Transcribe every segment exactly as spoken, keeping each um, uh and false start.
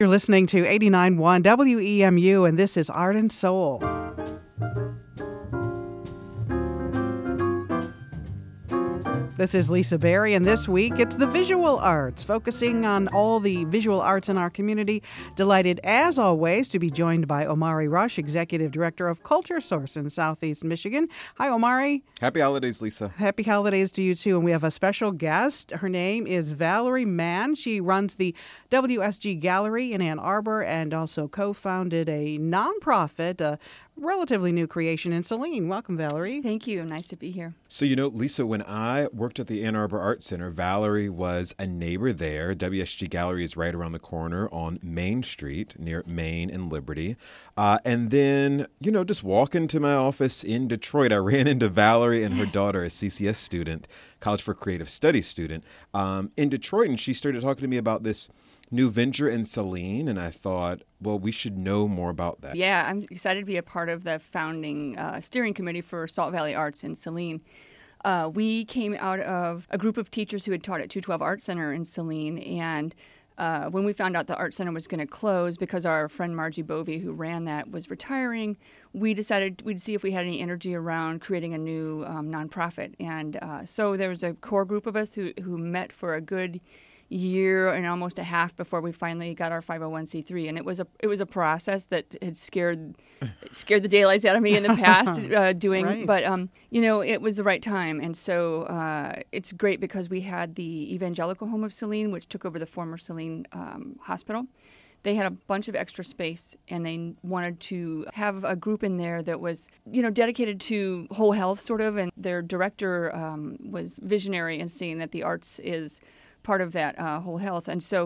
You're listening to eighty-nine point one W E M U, and this is Art and Soul. This is Lisa Berry, and this week it's the visual arts, focusing on all the visual arts in our community. Delighted, as always, to be joined by Omari Rush, Executive Director of Culture Source in Southeast Michigan. Hi, Omari. Happy holidays, Lisa. Happy holidays to you, too. And we have a special guest. Her name is Valerie Mann. She runs the W S G Gallery in Ann Arbor and also co-founded a nonprofit, a relatively new creation in Saline. Welcome, Valerie. Thank you. Nice to be here. So, you know, Lisa, when I worked at the Ann Arbor Art Center, Valerie was a neighbor there. W S G Gallery is right around the corner on Main Street near Main and Liberty. Uh, and then, you know, just walking to my office in Detroit, I ran into Valerie and her daughter, a C C S student, College for Creative Studies student, um, in Detroit. And she started talking to me about this new venture in Saline, and I thought, well, we should know more about that. Yeah, I'm excited to be a part of the founding uh, steering committee for Salt Valley Arts in Saline. Uh, we came out of a group of teachers who had taught at two twelve Art Center in Saline, and uh, when we found out the Art Center was going to close because our friend Margie Bovey, who ran that, was retiring, we decided we'd see if we had any energy around creating a new um, nonprofit. And uh, so there was a core group of us who, who met for a good year and almost a half before we finally got our five oh one c three, and it was a it was a process that had scared scared the daylights out of me in the past uh, doing, right. but um, you know, it was the right time, and so uh, it's great because we had the Evangelical Home of Saline, which took over the former Saline um, Hospital. They had a bunch of extra space, and they wanted to have a group in there that was, you know, dedicated to whole health, sort of, and their director um, was visionary in seeing that the arts is part of that uh, whole health. And so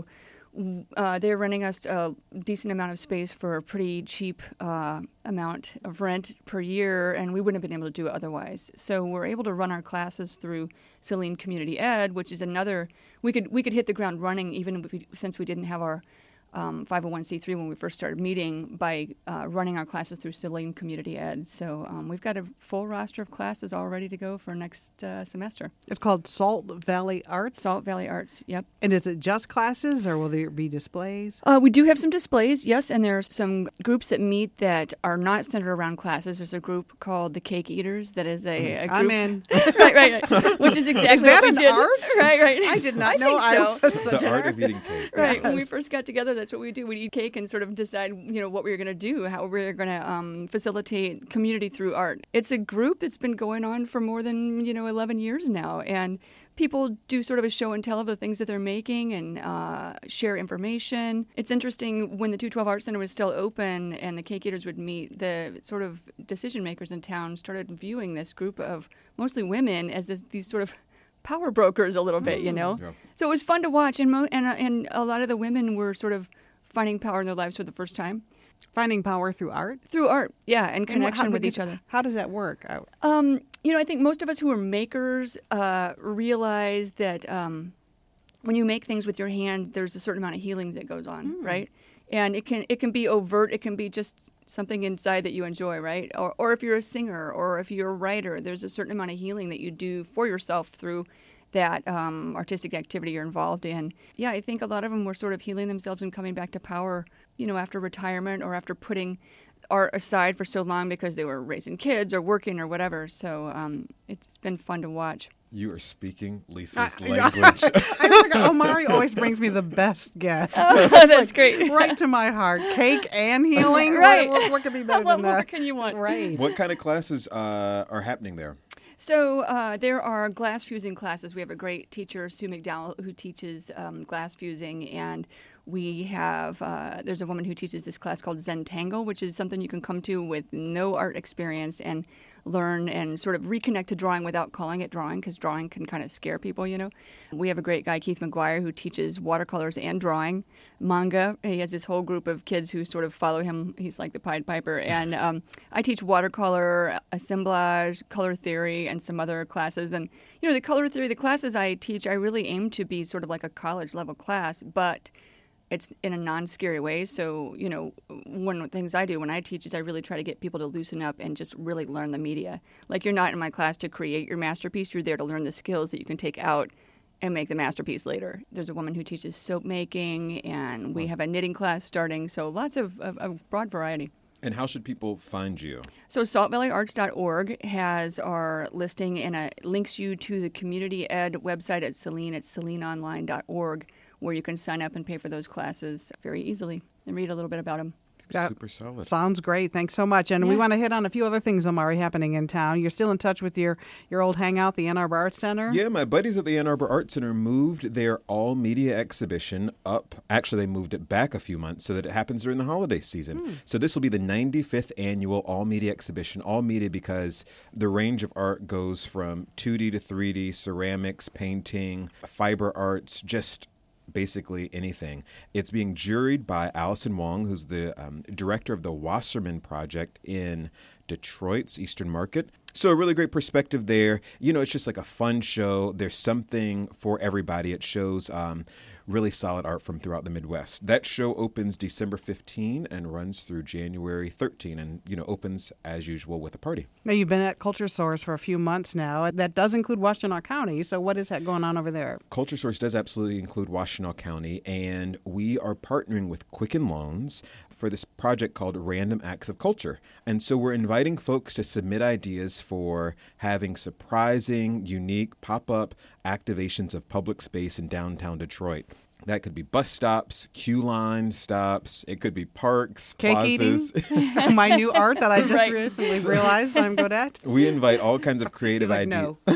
uh, they're renting us a decent amount of space for a pretty cheap uh, amount of rent per year, and we wouldn't have been able to do it otherwise. So we're able to run our classes through Saline Community Ed, which is another, we could we could hit the ground running even if we, since we didn't have our Um, five oh one c three when we first started meeting by uh, running our classes through Saline Community Ed. So um, we've got a full roster of classes all ready to go for next uh, semester. It's called Salt Valley Arts? Salt Valley Arts, yep. And is it just classes, or will there be displays? Uh, we do have some displays, yes, and there are some groups that meet that are not centered around classes. There's a group called the Cake Eaters that is a, a group. I'm in. right, right, right. Which is exactly is that what we an did. art? Right, right. I did not I know think I so. was The such an art art. of eating cake. Right. Yes. When we first got together, that's what we do. We'd eat cake and sort of decide, you know, what we were going to do, how we were going to um, facilitate community through art. It's a group that's been going on for more than, you know, eleven years now. And people do sort of a show and tell of the things that they're making and uh, share information. It's interesting, when the two twelve Art Center was still open and the Cake Eaters would meet, the sort of decision makers in town started viewing this group of mostly women as this, these sort of power brokers a little bit, you know? Yeah. So it was fun to watch, and, mo- and, uh, and a lot of the women were sort of finding power in their lives for the first time. Finding power through art? Through art, yeah, and And connection how- with because each other. How does that work? I- Um, you know, I think most of us who are makers uh, realize that um, when you make things with your hand, there's a certain amount of healing that goes on, Hmm. right? And it can it can be overt, it can be just something inside that you enjoy, right? Or or if you're a singer or if you're a writer, there's a certain amount of healing that you do for yourself through that um, artistic activity you're involved in. Yeah, I think a lot of them were sort of healing themselves and coming back to power, you know, after retirement or after putting art aside for so long because they were raising kids or working or whatever. So um, it's been fun to watch. You are speaking Lisa's I- language. I think Omari always brings me the best guests. Oh, that's great. Right to my heart. Cake and healing? Right. What, what, what could be better What than more that? can you want? Right. What kind of classes uh, are happening there? So uh, there are glass fusing classes. We have a great teacher, Sue McDowell, who teaches um, glass fusing, and we have uh, there's a woman who teaches this class called Zentangle, which is something you can come to with no art experience and learn and sort of reconnect to drawing without calling it drawing, because drawing can kind of scare people, you know. We have a great guy, Keith McGuire, who teaches watercolors and drawing, manga. He has this whole group of kids who sort of follow him. He's like the Pied Piper. And um, I teach watercolor, assemblage, color theory, and some other classes. And, you know, the color theory, the classes I teach, I really aim to be sort of like a college level class, but it's in a non-scary way. So, you know, one of the things I do when I teach is I really try to get people to loosen up and just really learn the media. Like, you're not in my class to create your masterpiece. You're there to learn the skills that you can take out and make the masterpiece later. There's a woman who teaches soap making, and we have a knitting class starting. So lots of, of, of broad variety. And how should people find you? So salt valley arts dot org has our listing, and it links you to the community ed website at Saline at saline online dot org, where you can sign up and pay for those classes very easily and read a little bit about them. That Super solid. Sounds great. Thanks so much. And Yeah. we want to hit on a few other things, Omari, happening in town. You're still in touch with your, your old hangout, the Ann Arbor Arts Center? Yeah, my buddies at the Ann Arbor Arts Center moved their all media exhibition up. Actually, they moved it back a few months so that it happens during the holiday season. Hmm. So this will be the ninety-fifth annual all media exhibition. All media because the range of art goes from two D to three D, ceramics, painting, fiber arts, just basically anything. It's being juried by Allison Wong, who's the um, director of the Wasserman Project in Detroit's Eastern Market. So a really great perspective there. You know, it's just like a fun show. There's something for everybody. It shows um, really solid art from throughout the Midwest. That show opens December fifteenth and runs through January thirteenth, and, you know, opens as usual with a party. Now, you've been at Culture Source for a few months now. That does include Washtenaw County. So what is that going on over there? Culture Source does absolutely include Washtenaw County, and we are partnering with Quicken Loans for this project called Random Acts of Culture. And so we're inviting folks to submit ideas for having surprising, unique pop-up activations of public space in downtown Detroit. That could be bus stops, queue line stops. It could be parks, Cake plazas. eating? My new art that I just Right. recently realized I'm good at? We invite all kinds of creative He's like, ideas.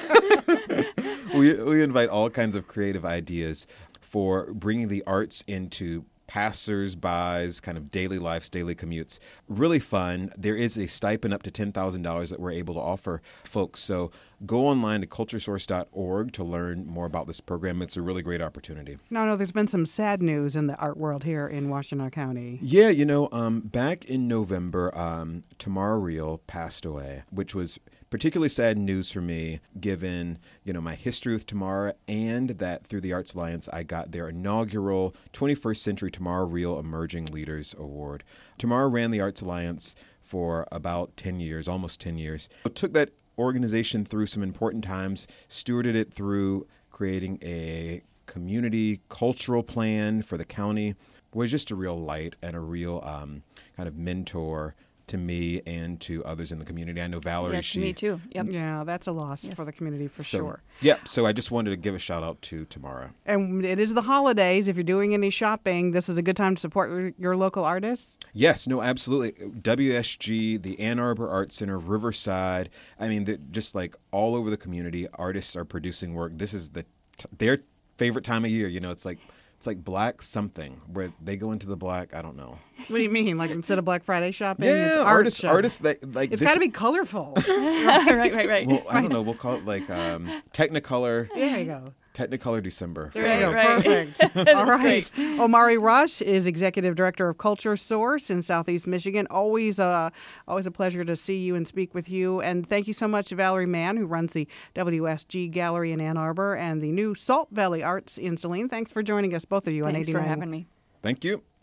no. we we invite all kinds of creative ideas for bringing the arts into passers-by's kind of daily lives, daily commutes. Really fun. There is a stipend up to ten thousand dollars that we're able to offer folks. So go online to culture source dot org to learn more about this program. It's a really great opportunity. No, no, there's been some sad news in the art world here in Washtenaw County. Yeah, you know, um, back in November, um, Tamara Reel passed away, which was particularly sad news for me, given, you know, my history with Tamara, and that through the Arts Alliance, I got their inaugural twenty-first Century Tamara Reel Emerging Leaders Award. Tamara ran the Arts Alliance for about ten years, almost ten years. It took that organization through some important times, stewarded it through creating a community cultural plan for the county, was just a real light and a real um, kind of mentor to me and to others in the community. I know Valerie, Yeah, she... me too. Yep. Yeah, that's a loss Yes. for the community for So, sure. Yeah, so I just wanted to give a shout out to Tamara. And it is the holidays. If you're doing any shopping, this is a good time to support your, your local artists. Yes, no, absolutely. W S G, the Ann Arbor Arts Center, Riverside. I mean, the, just like all over the community, artists are producing work. This is the t- their favorite time of year. You know, it's like it's like Black something where they go into the black. I don't know. What do you mean? Like instead of Black Friday shopping, Yeah, it's art artists, show. artists that like It's this. got to be colorful. right, right, right. Well, I don't know. We'll call it like um, Technicolor. There you go. Technicolor December. There you go. Right, right. Perfect. All right. Omari Rush is Executive Director of Culture Source in Southeast Michigan. Always a, always a pleasure to see you and speak with you. And thank you so much to Valerie Mann, who runs the W S G Gallery in Ann Arbor and the new Salt Valley Arts in Saline. Thanks for joining us, both of you, Thanks on eighty-nine. for having me. Thank you.